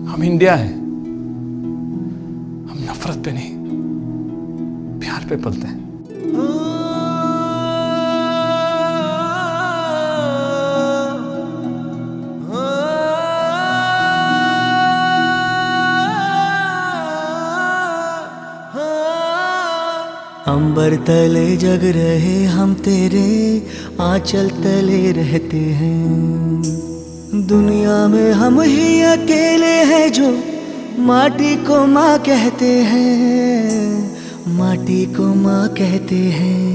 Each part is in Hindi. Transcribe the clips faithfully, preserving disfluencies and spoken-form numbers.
हम इंडिया हैं, हम नफरत पे नहीं प्यार पे पलते हैं। अंबर तले जग रहे हम तेरे आंचल तले रहते हैं। दुनिया में हम ही अकेले हैं जो माटी को माँ कहते हैं, माटी को माँ कहते हैं।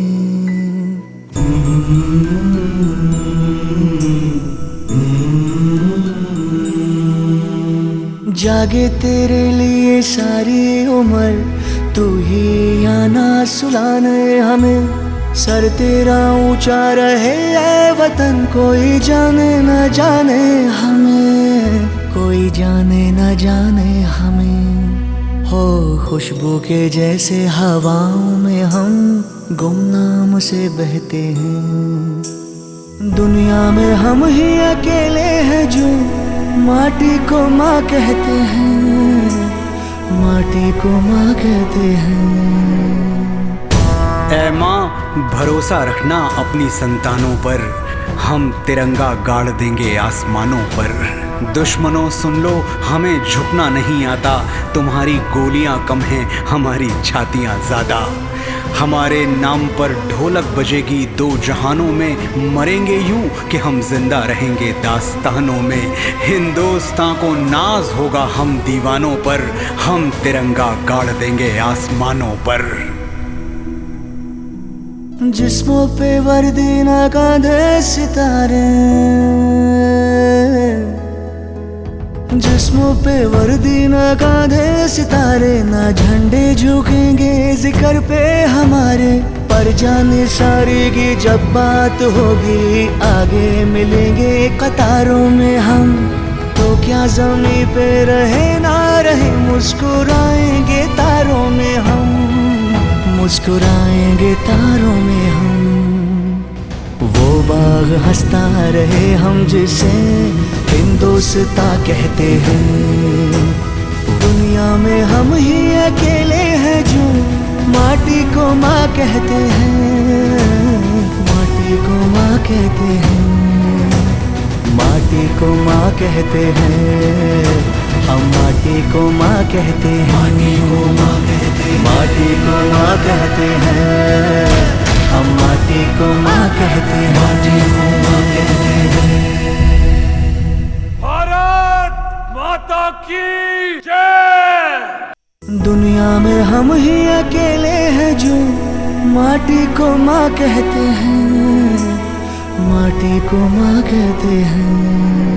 जागे तेरे लिए सारी उम्र, तू ही आना सुलाने हमें। सर तेरा ऊंचा रहे ऐ वतन, कोई जाने न जाने हमें, कोई जाने न जाने हमें। हो खुशबू के जैसे हवाओं में हम गुमनाम से बहते हैं। दुनिया में हम ही अकेले हैं जो माटी को माँ कहते हैं, माटी को माँ कहते हैं। ऐ माँ भरोसा रखना अपनी संतानों पर, हम तिरंगा गाड़ देंगे आसमानों पर। दुश्मनों सुन लो हमें झुकना नहीं आता, तुम्हारी गोलियां कम हैं हमारी छातियां ज्यादा। हमारे नाम पर ढोलक बजेगी दो जहानों में, मरेंगे यूं कि हम जिंदा रहेंगे दास्तानों में। हिंदुस्तान को नाज होगा हम दीवानों पर, हम तिरंगा गाड़ देंगे आसमानों पर। जिस्मों पे वर्दी न कांधे सितारे, जिस्मों पे वर्दी न कांधे सितारे। ना झंडे झुकेंगे जिक्र पे हमारे, पर जाने सारी की जब बात होगी आगे मिलेंगे कतारों में हम। तो क्या ज़मीं पे रहे ना रहे मुस्कुराएंगे तारों में हम, मुस्कुराएंगे तारों में हम। वो बाग हंसता रहे हम जिसे हिंदुस्तां कहते हैं। दुनिया में हम ही अकेले हैं जो माटी को माँ कहते हैं, माटी को माँ कहते हैं, माटी को माँ कहते हैं। हम माटी को माँ कहते हैं, माटी को माँ कहते हैं, माटी को माँ कहते हैं। हम माटी को माँ कहते हैं, माटी को माँ कहते हैं। भारत माता की जय। दुनिया में हम ही अकेले हैं जो माटी को माँ कहते हैं, माटी को माँ कहते हैं।